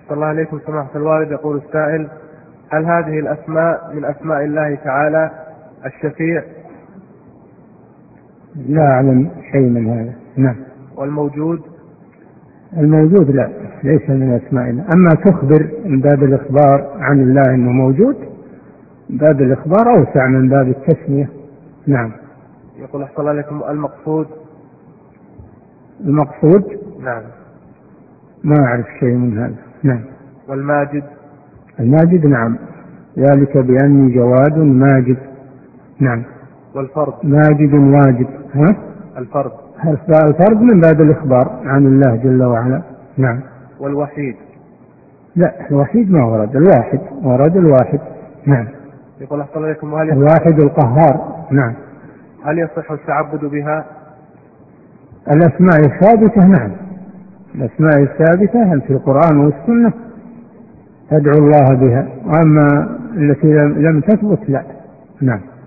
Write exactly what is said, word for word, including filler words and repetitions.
أحسن الله عليكم سماحة الوالد. يقول السائل: هل هذه الأسماء من أسماء الله تعالى الشفيع؟ لا أعلم شيء من هذا. نعم. والموجود؟ الموجود لا، ليس من أسماء الله. أما تخبر من باب الإخبار عن الله أنه موجود، باب الإخبار أوسع من باب التسمية. نعم. يقول أحسن الله عليكم: المقصود؟ المقصود؟ نعم. ما أعرف شيء من هذا. نعم. والماجد؟ الماجد نعم، ذلك بأني جواد ماجد. نعم. والفرد؟ ماجد واجد. ها؟ الفرد؟ الفرد من باب الإخبار عن الله جل وعلا. نعم. والوحيد؟ لا، الوحيد ما ورد، الواحد ورد، الواحد. نعم. يقول أحسن الله عليكم: وهل الواحد القهار. نعم. هل يصح التعبد بها؟ الأسماء الثابتة نعم، الأسماء الثابتة في القرآن والسنة تدعو الله بها، وأما التي لم تثبت لا. نعم.